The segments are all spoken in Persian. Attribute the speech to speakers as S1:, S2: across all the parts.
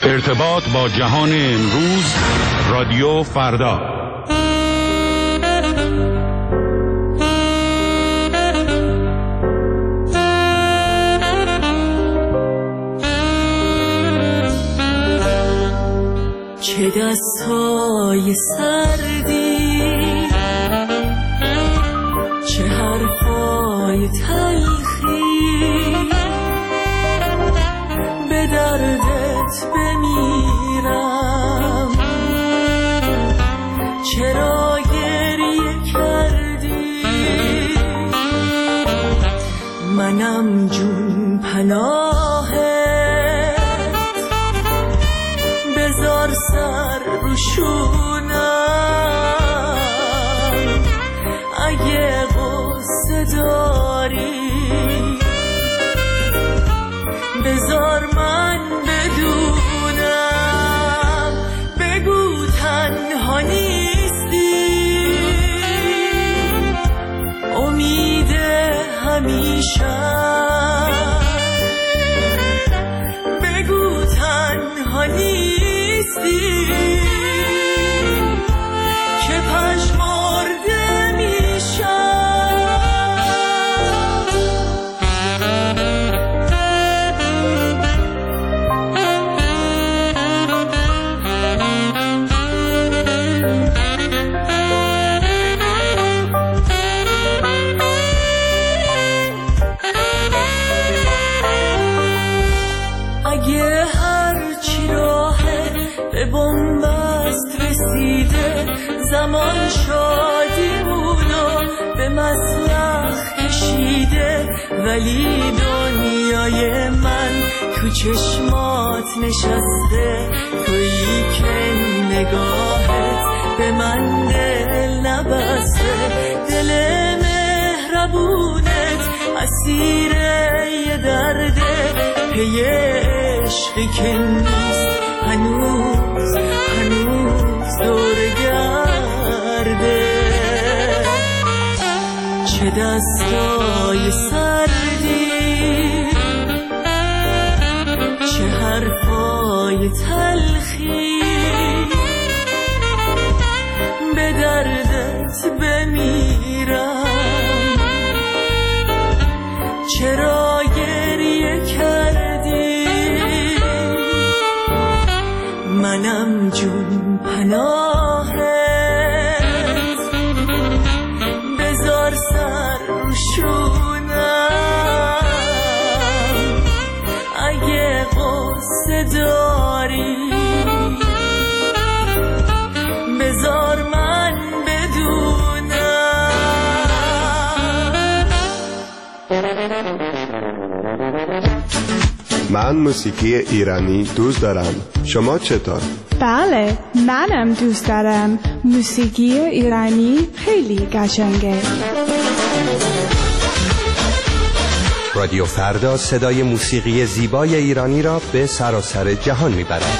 S1: ارتباط با جهان امروز، رادیو فردا.
S2: چه دستای سردی، چه حرفای تلخی، به دردت بمیرم. چرا گریه کردی؟ منم جون پناهت، بذار سر رو شونم. اگه غصه داری بذار من بدونم. بگو تنها نیستی، امید همیشه. بگو تنها نیستی که پژمرده میشم. اگه هرچی راهه به بنبست رسیده، زمان شادیمونو به مسلخ کشیده، ولی دنیای من تو چشمات نشسته. تویی که نگاهت به من دل نبسته، دل مهربونت اسیر یه درده. پی عشقی که نیست هنوز دور گرده. چه دستای سردی، چه حرفای تلخی، به دردت بمیرم. چرا گریه کردی؟ منم جون پناهت، بذار سر رو شونم. اگه غصه داری بذار من بدونم.
S3: من موسیقی ایرانی دوست دارم. شما چطور؟
S4: بله، منم دوست دارم. موسیقی ایرانی خیلی قشنگه.
S5: رادیو فردا صدای موسیقی زیبای ایرانی را به سراسر جهان میبرد.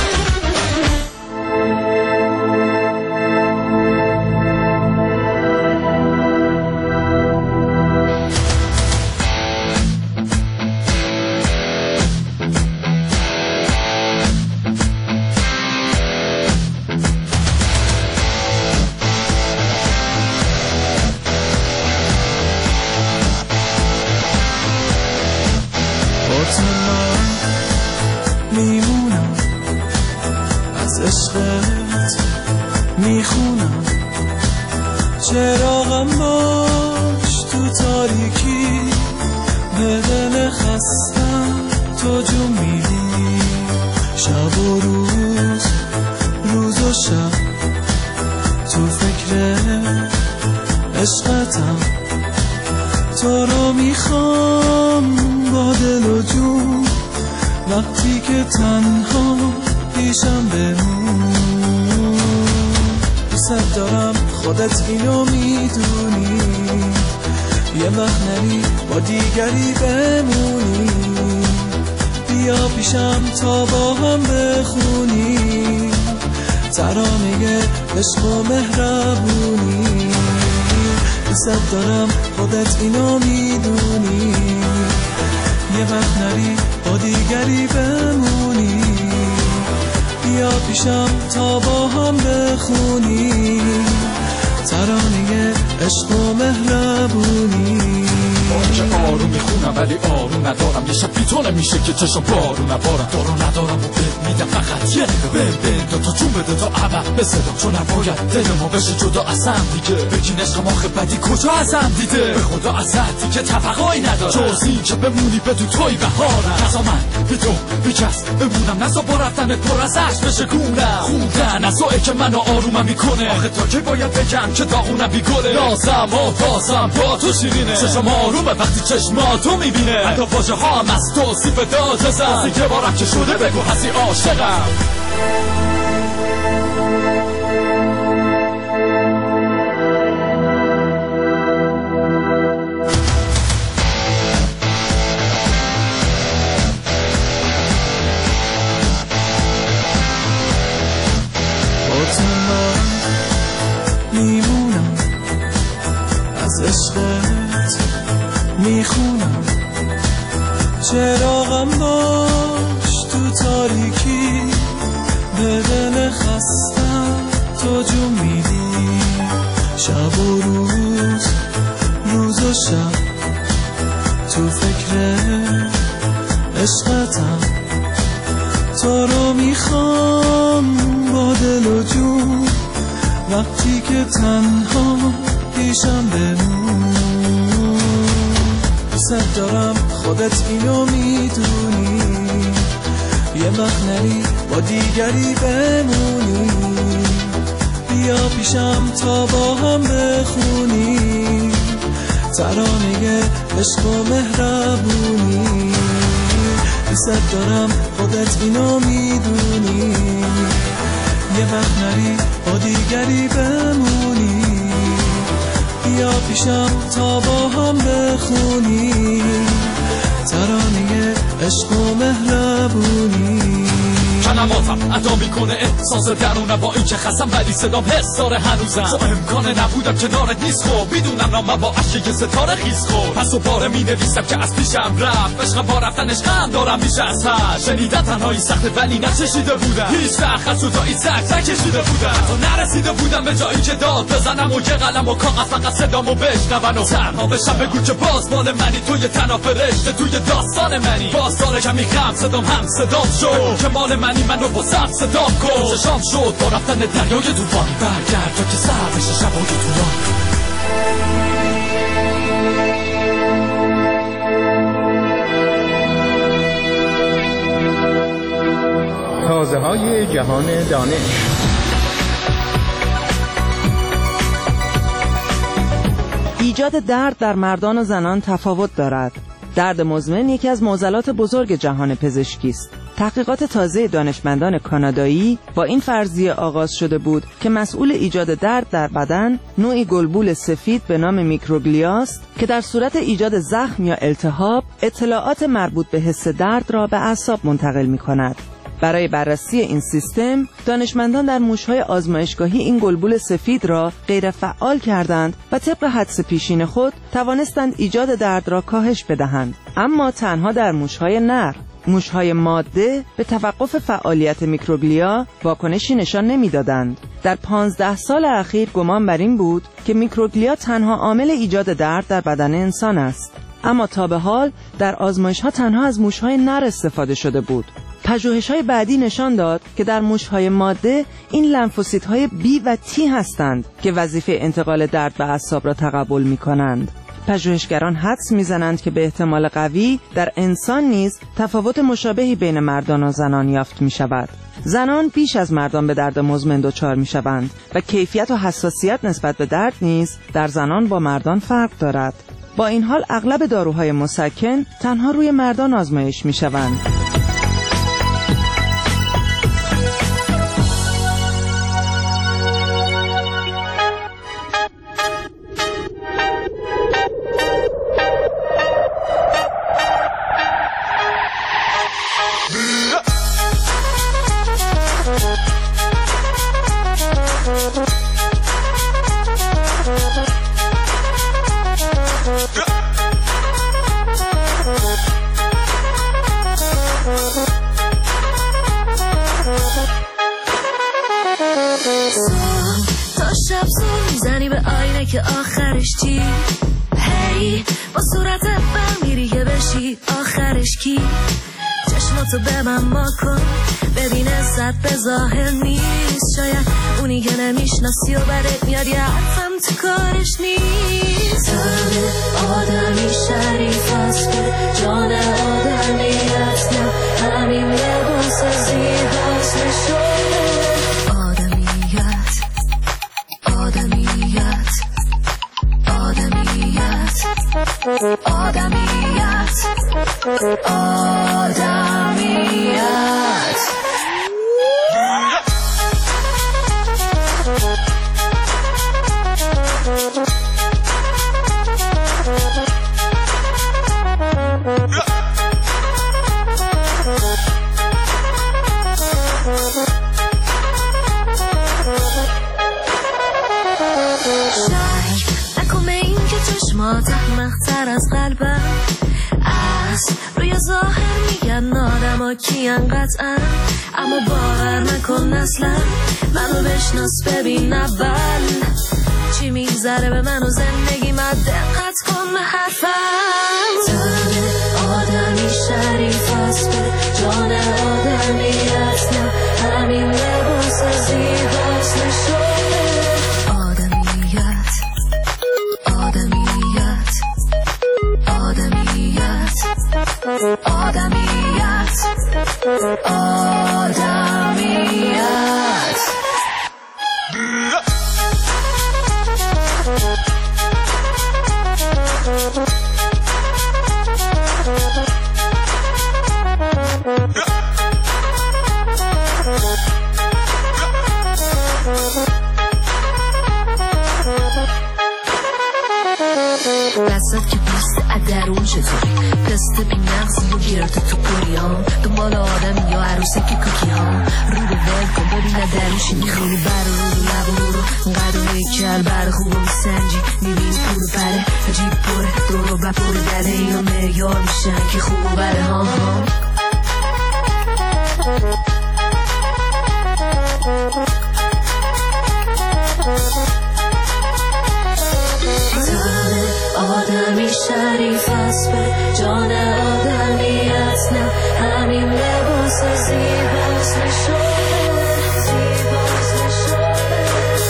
S6: میمونم از عشقت میخونم. چراغم باش تو تاریکی، به دل خستم تو جون میدی. شب و روز، روز و شب تو فکر عشقتم. تو رو میخوام با دل و جون، وقتی که تنها پیشم بمون. دوست دارم خودت اینو میدونی، یه وقت نری با دیگری بمونی. بیا پیشم تا با هم بخونی ترانه عشق و مهربونی. دوست دارم خودت اینو میدونی، یه وقت نری با دیگری بمونی. بیا پیشم تا با هم بخونیم ترانه عشق و مهربونی.
S7: که آروم میخونم ولی آروم ندارم، یه شب بیتونه میشه که چشم بارون نبارم. دارو ندارم و بد میدم فقط یه بین تا چون بده تا عبق بسدم، چون نباید دل ما بشه جدا از هم دیگه. بگین عشق ما بدی کجا از هم دیده، به خدا ازت دیگه توقعی نداره جز این که بمونی بدون توی بهارم. نزا من بی تو بی کس بمونم، نزا با رفتن پر از عشق بشه گونم. خوندن نزایی که منو آرومم میکنه، آخه تا که باید بگم که داغونم بیگله. نازم و تازم با تو شیرینه، چشم آرومه وقتی چشماتو میبینه. حتی واژه ها هم از توصیف داد بزن، یه بارم که شده بگو هستی عاشقم.
S6: میمونم از عشقت میخونم، چراغم باش تو تاریکی، به دل خستم تو جون میدی. شب و روز روز و شب تو فکر عشقتم، تو رو میخوام با دل و جون، وقتی که تنها پیشم بمون. دوست دارم خودت اینو میدونی، یه وقت نری با دیگری بمونی. بیا پیشم تا با هم بخونی ترانه عشق و مهربونی. دوست دارم خودت اینو میدونی، یه وقت نری با دیگری بمونی. بیا پیشم تا با هم بخونی ترانه عشق و مهربونی.
S7: کلماتم ادا میکنه احساس درونه، با این که خستم ولی صدام حس داره هنوزم. تو امکانه نبودم کنارت نیست خب، میدونم نامم با عشق یه ستاره خیز خب. پس و باره می نویسم که از پیشم رفت، عشقم با رفتنش غم دارم میشه از هر. شنیدن تنهایی سخته ولی نچشیده بودم، هیچ وقت از جدایی سگ نکشیده بودم. حتی نرسیده بودم به جایی که داد بزنم و یه قلم و کاغذ فقط صدامو بشنون و تنها بشم بگو که باز مال منی. توی تنها فرشته توی داستان منی، باز داره کمی غم صدام هم صدام شد که مال منی. منو با سب صدام کن، چشام شد با رفتن دریای طوفان. برگرد تا که سر بشه شبای طولان.
S1: تازه های جهان دانش.
S8: ایجاد درد در مردان و زنان تفاوت دارد. درد مزمن یکی از معضلات بزرگ جهان پزشکی است. تحقیقات تازه دانشمندان کانادایی با این فرضیه آغاز شده بود که مسئول ایجاد درد در بدن نوعی گلبول سفید به نام میکروگلیا است که در صورت ایجاد زخم یا التهاب اطلاعات مربوط به حس درد را به اعصاب منتقل می‌کند. برای بررسی این سیستم، دانشمندان در موش‌های آزمایشگاهی این گلبول سفید را غیر فعال کردند و طبق حدس پیشین خود توانستند ایجاد درد را کاهش بدهند، اما تنها در موش‌های نر. موش‌های ماده به توقف فعالیت میکروگلیا واکنشی نشان نمی‌دادند. در 15 سال اخیر گمان بر این بود که میکروگلیا تنها عامل ایجاد درد در بدن انسان است، اما تا به حال در آزمایش‌ها تنها از موش‌های نر استفاده شده بود. پژوهش‌های بعدی نشان داد که در موش‌های ماده این لنفوسیت‌های B و T هستند که وظیفه انتقال درد به اعصاب را تقبل می‌کنند. پژوهشگران حدس می‌زنند که به احتمال قوی در انسان نیز تفاوت مشابهی بین مردان و زنان یافت می‌شود. زنان بیش از مردان به درد مزمن دچار می‌شوند و کیفیت و حساسیت نسبت به درد نیز در زنان با مردان فرق دارد. با این حال اغلب داروهای مسکن تنها روی مردان آزمایش می‌شوند.
S9: افسون میزنی به آینه که آخرش چی؟ هی با صورت بر میری که بشی آخرش کی؟ چشماتو به من با کن ببین عزت به ظاهر نیست، شاید اونی که نمیشناسی و بدت میاد یه حرفم تو کارش نیست. تن آدمی شریف است که جان آدمیت نه، همین لباس زیباست نشونه آدمیت آدمیت آدمیت آدمیت آدمیت. چشمات احمق‌تر از قلبم است، روی ظاهر میگن آدم ها کیان قطعا، اما باور نکن اصلا منو بشناس ببین اول چی میگذره به من و زندگی من، دقت کن به حرفم. تن آدمی شریف است به جان آدمیت نه، همین لباس زیباست نشونه آدمیت آدمیت آدمیت آدمیت آدمیت. دستت که پست درون چطوری؟ دست بی نقصی و گرده تو پریام، دنبال آدم یا عروسه که کوکی ها، رو رو ول کن ببینه دروشی میخونی بر رو لب و رو قدوه کل بر خوب و سنجی میبینی پول پره جیب پره دورو بپوره دره اینا معیار میشن که خوب بره ها ها. آدمی شریف است به جان آدمیت نه، همین لباس زیباست نشونه زیباست نشونه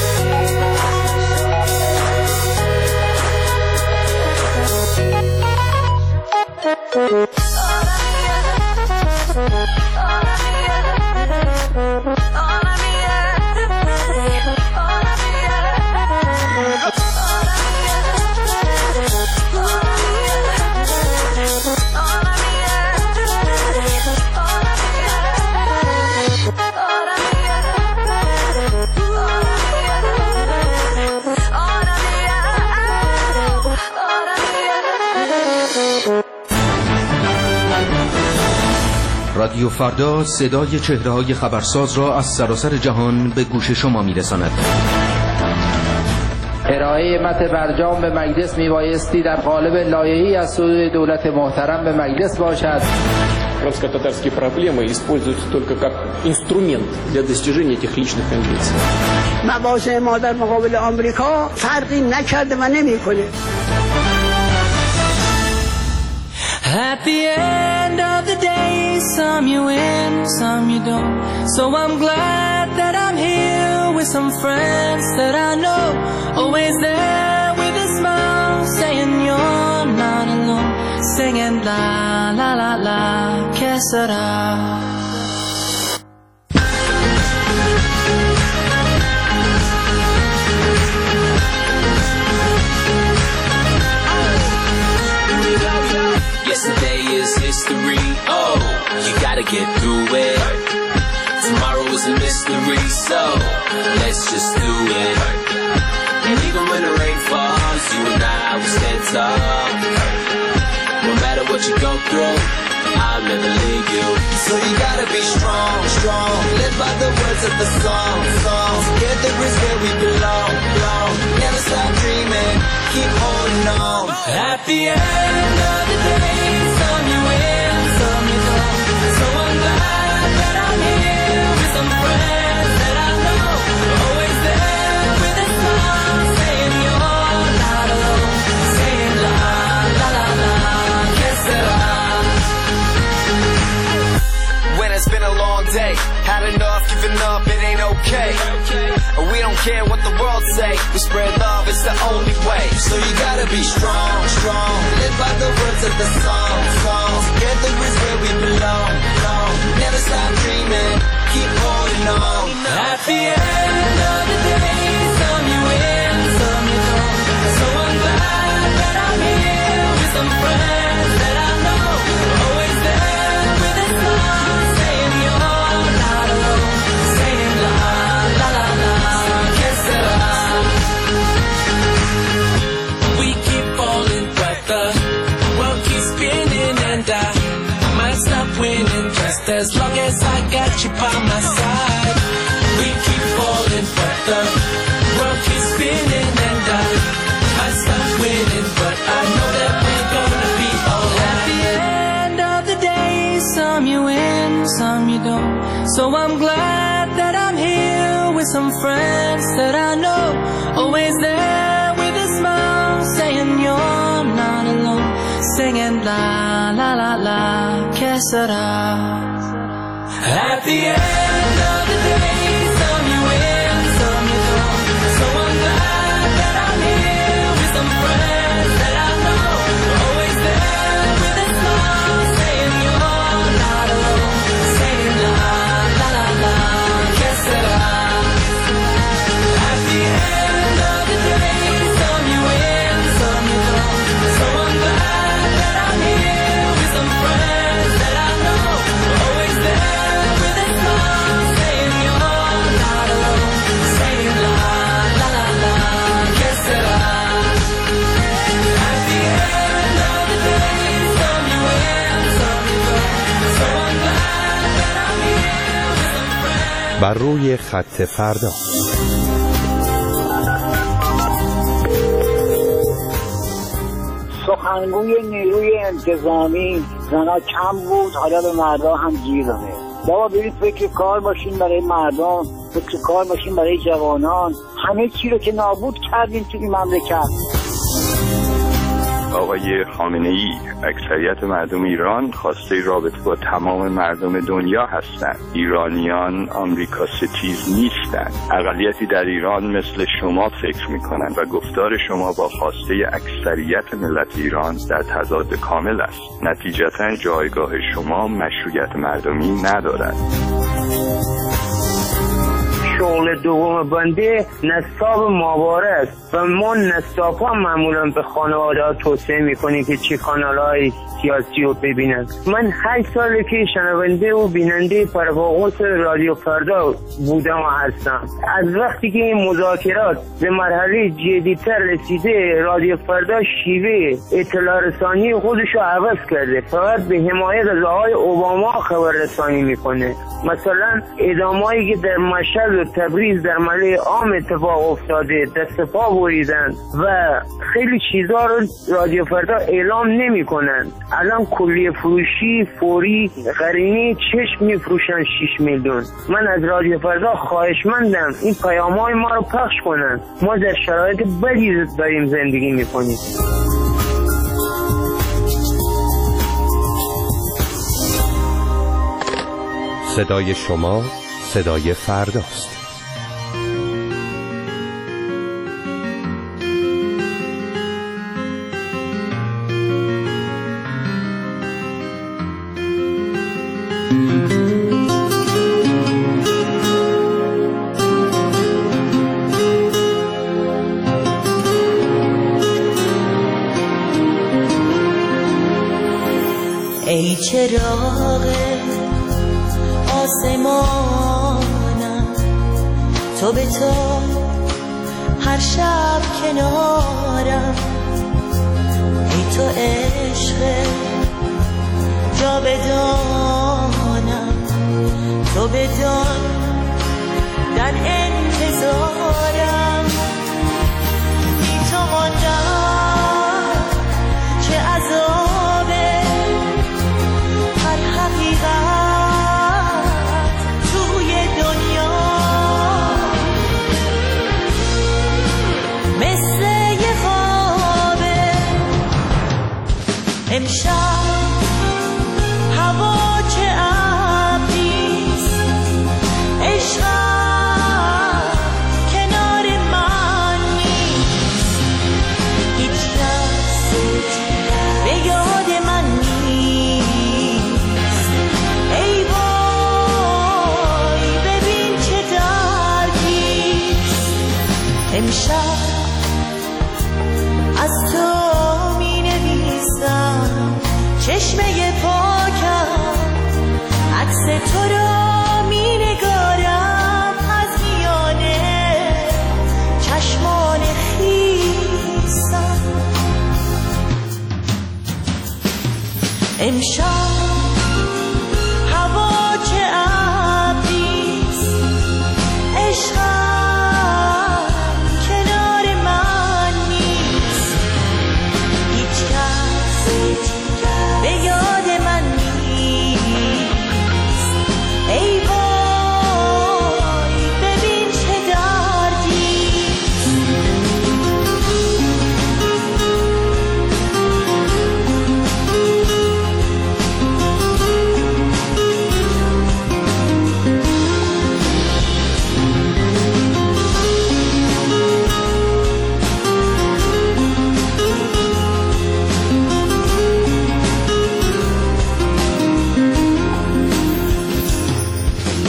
S1: رادیو فردا صدای چهره‌های خبرساز را از سراسر جهان به گوش شما می‌رساند.
S10: ارائه متن برجام به مجلس میبایستی در قالب لایحه‌ای از سوی دولت محترم به مجلس باشد.
S11: Крымско-татарские проблемы используются только как инструмент для достижения этих личных амбиций.
S12: مواضع ما در مقابل آمریکا فرقی نکرده و نمی‌کنه.
S2: At the end of the day, some you win, some you don't. So I'm glad that I'm here with some friends that I know. Always there with a smile, saying you're not alone. Singing la la la la, que sera.
S13: Yesterday is history, oh, you gotta get through it. Tomorrow is a mystery, so let's just do it. And even when the rain falls, you and I will stand tall. No matter what you go through, I'll never leave you. So you gotta be strong, strong. Live by the words of the song, song. Together is where we belong, belong. Never stop dreaming, keep holding on.
S2: At the end of the day, some you win, some you don't. So I'm glad that I'm here with some friends that I know. Always there with a smile.
S14: it's been a long day. Had enough, giving up, it ain't okay. We don't care what the world say. We spread love, it's the only way. So you gotta be strong, strong. Live by the words of the song, song. Together is where we belong, belong. Never stop dreaming, keep holding on.
S2: At the end of the day, some you win, some you don't. So I'm glad that I'm here with some friends that I know. Always there with a smile, saying you're not alone. Saying la la la la, que sera. We keep falling, but the world keeps spinning, and I might stop winning just as long as I got you by my side. We keep falling, but the world keeps spinning, and I might stop winning, but I know that we're gonna be alright. At the end of the day, some you win, some you don't. So I'm glad that I'm here with some friends that I know. Always there with a smile, saying you're not alone. Singing la la la la, que sera. At the end of the day, some you win, some you don't. So I'm glad that I'm here with some friends that I know. Always there with a smile, saying you're not alone. Saying la la la la, que sera. At the end of the day, some you win, some you don't. So I'm glad that I'm here with some friends that I know. Always there with a smile, saying you're not alone. Saying la la la la, que sera. At the end of the day, some you win, some you don't. So I'm glad that I'm here with some friends.
S5: بر روی خط فردا.
S15: سخنگوی نیروی انتظامی زنا کم بود، حالا به مردا هم گیر داده. بابا برید فکر کار باشین برای مردم، فکر کار باشین برای جوانان. همه چی رو که نابود کردین توی مملکت.
S16: آقای خامنه‌ای، اکثریت مردم ایران خواسته رابطه با تمام مردم دنیا هستند. ایرانیان آمریکا ستیز نیستند. اقلیتی در ایران مثل شما فکر می‌کنند و گفتار شما با خواسته اکثریت ملت ایران در تضاد کامل است. نتیجتاً جایگاه شما مشروعیت مردمی ندارد.
S17: شغل دوم بنده نصاب ماهواره است و ما نصاب ها معمولا به خانواده ها توصیه میکنیم که چه کانال های سیاسی رو ببینن. من 8 ساله که شنونده و بیننده پرواقص رادیو فردا بودم و هستم. از وقتی که این مذاکرات به مرحله جدی‌تر رسیده، رادیو فردا شیوه اطلاع رسانی خودش رو عوض کرده. فقط به حمایت از آقای اوباما خبر رسانی میکنه. مثلا ادامه‌ای که در مشهد و تبریز در ملأ عام اتفاق افتاده، دست پا بریدن و خیلی چیزا رو رادیو فردا اعلام نمی‌کنن. الان کلیه فروشی فوری قرینه چشم میفروشن 6 میلیون. من از رادیو فردا خواهشمندم این پیام‌های ما رو پخش کنن. ما در شرایط بدی داریم زندگی می‌کنیم.
S5: صدای شما صدای فرداست.
S18: ای چراغ آسمانم، تو به تو هر شب کنارم. ای تو عشق جاودانم، تو بدان در انتظارم. بی تو ماندم چه عذابه، هر حقیقت توی دنیا مثل یه خوابه. امشب هوا چه ابری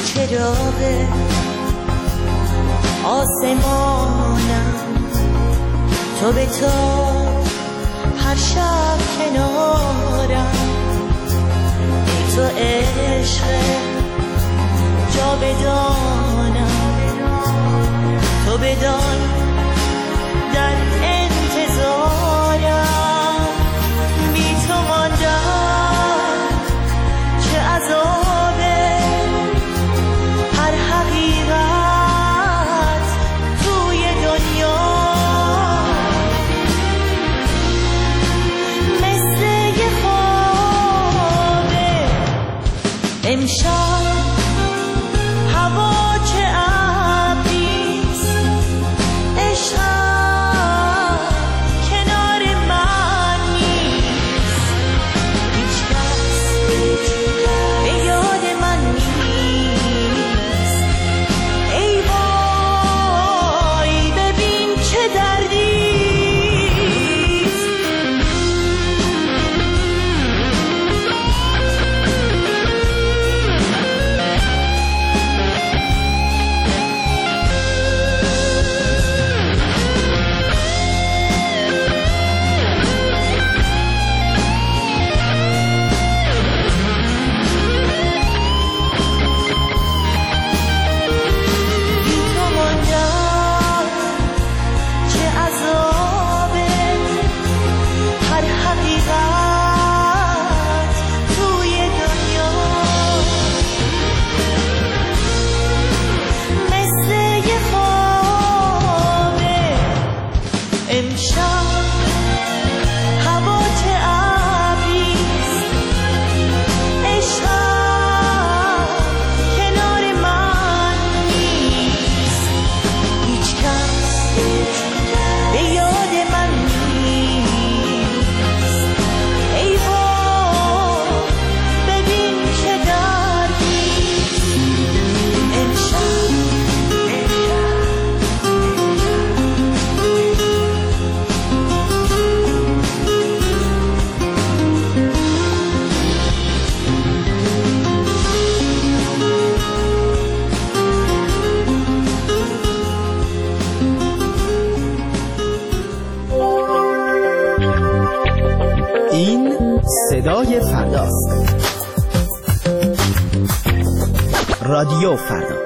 S18: چراغ آسمانم، تو به تا هر شب کنارم، ای تو عشق جاودانم، تو بدان در انتظارم، بی تو ماندم چه عذابه، هر حقیقت توی دنیا مثل یه خوابه. امشب هوا چه ابریست، عشقم کنار من نیست، هیچ کس به یاد من نیست، ای وای ببین چه دردیست. بی تو ماندم چه عذابه، هر حقیقت توی دنیا مثل یه خوابه. امشب هوا چه ابریست، عشقم کنار من نیست، هیچ کس به یاد من نیست، ای وای ببین چه دردیست. امشب
S19: این صدای فرداست. رادیو فردا.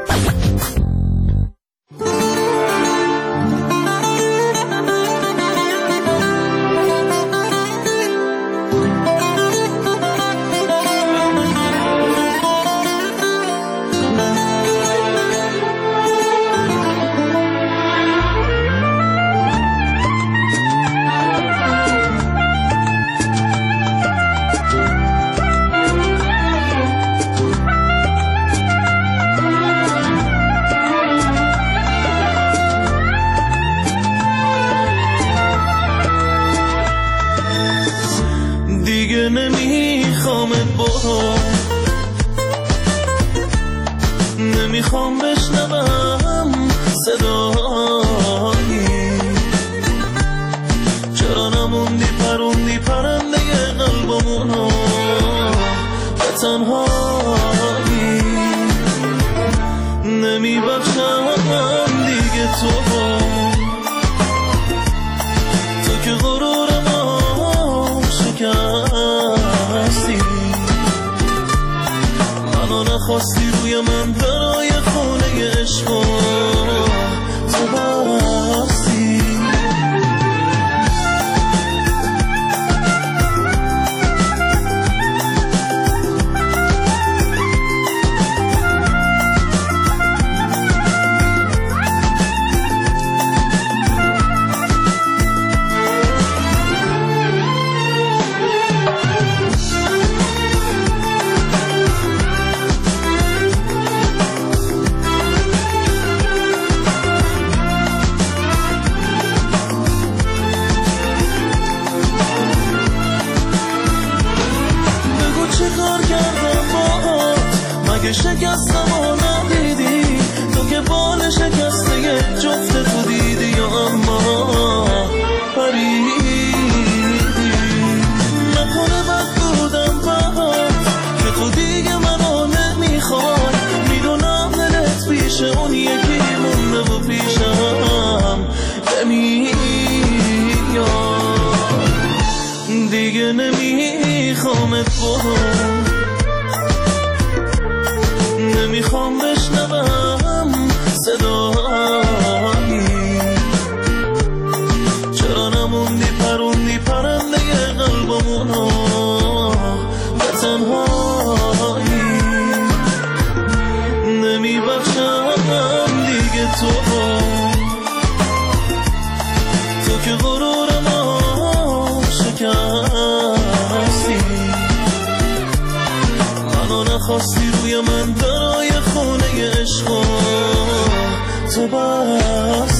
S6: دیگه نمیخوامت برو، نمیخوام بشنوم صدایی، چرا نموندی پروندی پرنده قلبمونو به تنهایی، نمیبخشم دیگه تو که غرور ما شکستی، منو نخواستی روی من برای خونه عشق تو بستی. شکستم و ندیدی تو که بال شکسته جفت تو دیدی، اما پریدی نکنه بد بودم بد که تو دیگه منو نمیخوای، میدونم دیگه نمیخوامت برو، نمیخوام بشنوم صدایی، چرا نموندی پروندی پرنده قلبمونو به تنهایی، نمیبخشم دیگه تو که غرورمو شکستی، منو نخواستی روی من درای خونه عشقو تو بستی.